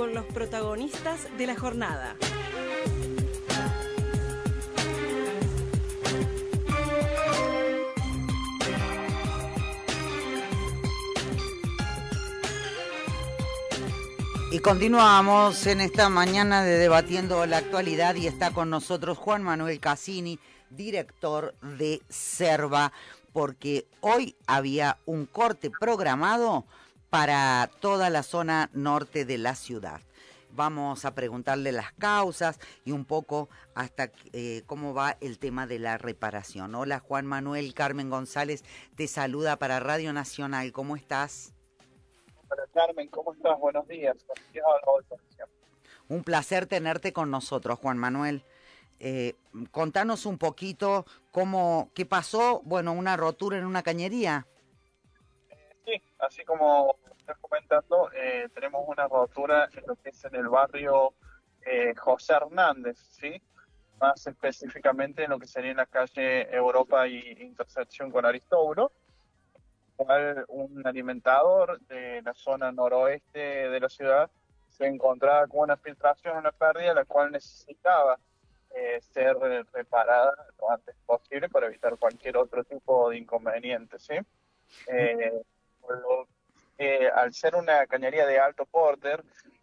con los protagonistas de la jornada. Y continuamos en esta mañana de Debatiendo la Actualidad y está con nosotros Juan Manuel Cassini, director de Cerva, porque hoy había un corte programado para toda la zona norte de la ciudad. Vamos a preguntarle las causas y un poco hasta cómo va el tema de la reparación. Hola Juan Manuel, Carmen González te saluda para Radio Nacional. ¿Cómo estás? Hola Carmen, ¿cómo estás? Buenos días. Un placer tenerte con nosotros, Juan Manuel. Contanos un poquito qué pasó, bueno, una rotura en una cañería. Sí, así como estás comentando, tenemos una rotura en lo que es en el barrio José Hernández, ¿sí? Más específicamente en lo que sería en la calle Europa y intersección con Aristóbulo, cual un alimentador de la zona noroeste de la ciudad se encontraba con una filtración en la pérdida, la cual necesitaba ser reparada lo antes posible para evitar cualquier otro tipo de inconveniente, ¿sí? Por lo que, al ser una cañería de alto porte,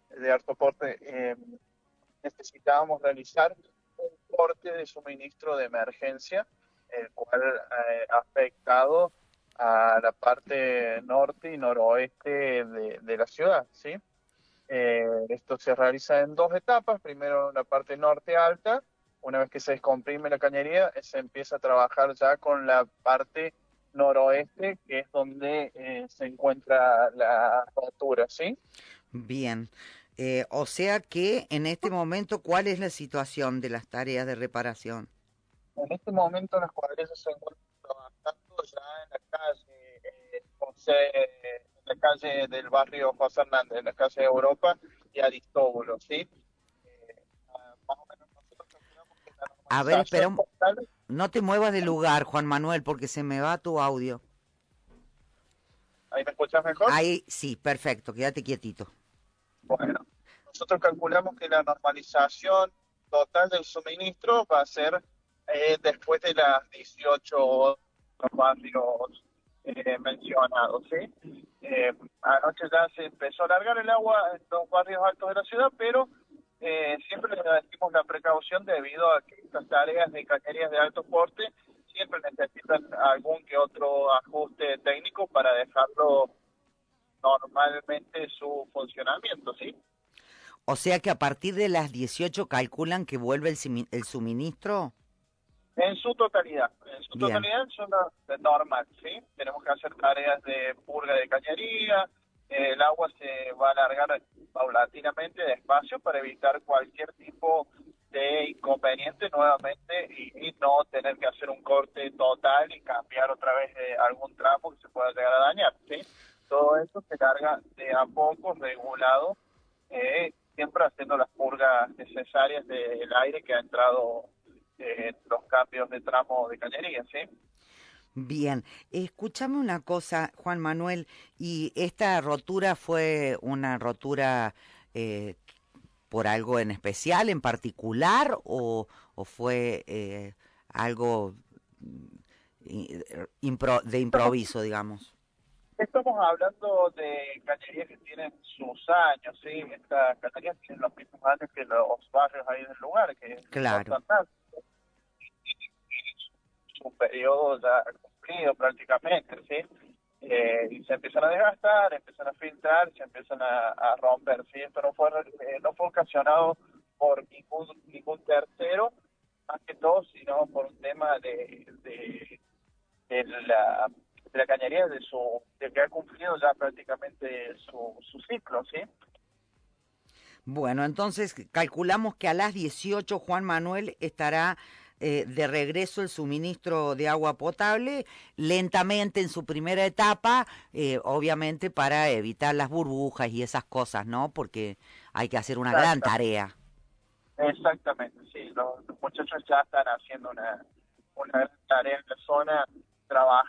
necesitábamos realizar un corte de suministro de emergencia, el cual ha afectado a la parte norte y noroeste de la ciudad, ¿sí? Esto se realiza en dos etapas. Primero, la parte norte alta. Una vez que se descomprime la cañería, se empieza a trabajar ya con la parte noroeste, que es donde se encuentra la rotura, ¿sí? Bien. O sea que en este momento, ¿cuál es la situación de las tareas de reparación? En este momento las cuadrillas se encuentran trabajando ya en la calle en la calle del barrio José Hernández, en la calle Europa y Aristóbulo, ¿sí? Más o menos nosotros calculamos que la A ver, normalización espera, total. no te muevas de lugar, Juan Manuel, porque se me va tu audio. ¿Ahí me escuchas mejor? Ahí, sí, perfecto, quédate quietito. Bueno, nosotros calculamos que la normalización total del suministro va a ser después de las 18 horas los barrios mencionados, ¿sí? Anoche ya se empezó a largar el agua en los barrios altos de la ciudad, pero siempre le decimos la precaución debido a que estas tareas de cañerías de alto porte siempre necesitan algún que otro ajuste técnico para dejarlo normalmente su funcionamiento, ¿sí? O sea que a partir de las 18 calculan que vuelve el suministro. En su totalidad Bien. son las normal, ¿sí? Tenemos que hacer tareas de purga de cañería, el agua se va a alargar paulatinamente, despacio, para evitar cualquier tipo de inconveniente nuevamente y no tener que hacer un corte total y cambiar otra vez algún tramo que se pueda llegar a dañar, ¿sí? Todo eso se larga de a poco, regulado, siempre haciendo las purgas necesarias del aire que ha entrado los cambios de tramo de cañería, ¿sí? Bien, escúchame una cosa, Juan Manuel, ¿y esta rotura fue una rotura por algo en especial, en particular, o fue algo de improviso, digamos? Estamos hablando de cañerías que tienen sus años, ¿sí? Estas cañerías tienen los mismos años que los barrios ahí del lugar, que son Claro. fantásticos. Su periodo ya cumplido prácticamente, ¿sí? Y se empiezan a desgastar, empiezan a filtrar, se empiezan a romper, ¿sí? Esto no fue ocasionado por ningún tercero, más que todo, sino por un tema de la cañería, de que ha cumplido ya prácticamente su ciclo, ¿sí? Bueno, entonces calculamos que a las 18 Juan Manuel estará de regreso el suministro de agua potable, lentamente en su primera etapa, obviamente para evitar las burbujas y esas cosas, ¿no? Porque hay que hacer una gran tarea. Exactamente, sí. Los muchachos ya están haciendo una gran tarea en la zona,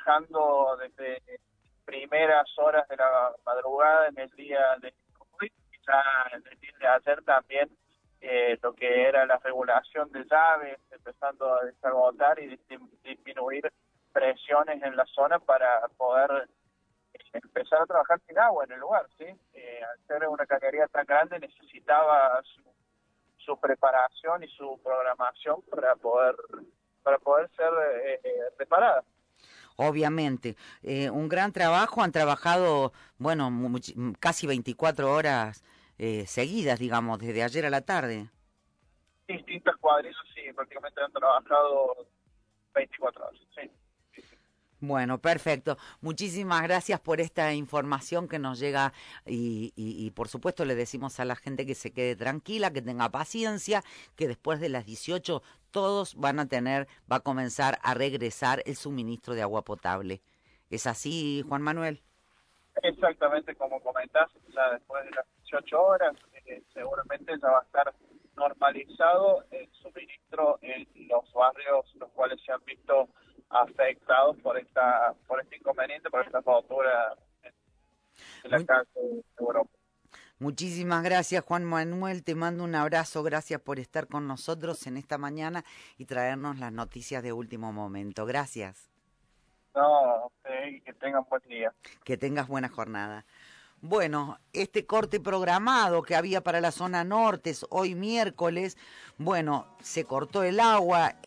trabajando desde primeras horas de la madrugada en el día de hoy, ya el día de ayer también lo que era la regulación de llaves, empezando a desagotar y disminuir presiones en la zona para poder empezar a trabajar sin agua en el lugar, ¿sí? Al ser una cañería tan grande necesitaba su preparación y su programación para poder ser reparada. Obviamente, un gran trabajo, han trabajado, bueno, casi 24 horas seguidas, digamos, desde ayer a la tarde. Distintas cuadrillas, sí, prácticamente han trabajado 24 horas, sí. Bueno, perfecto. Muchísimas gracias por esta información que nos llega y por supuesto le decimos a la gente que se quede tranquila, que tenga paciencia, que después de las 18 todos va a comenzar a regresar el suministro de agua potable. ¿Es así, Juan Manuel? Exactamente como comentás, ya después de las 18 horas seguramente ya va a estar normalizado el suministro en los barrios los cuales se han visto afectados por este inconveniente, por esta rotura de la calle de Europa. Muchísimas gracias, Juan Manuel. Te mando un abrazo. Gracias por estar con nosotros en esta mañana y traernos las noticias de último momento. Gracias. No, que tengan buen día. Que tengas buena jornada. Bueno, este corte programado que había para la zona norte, hoy miércoles, bueno, se cortó el agua.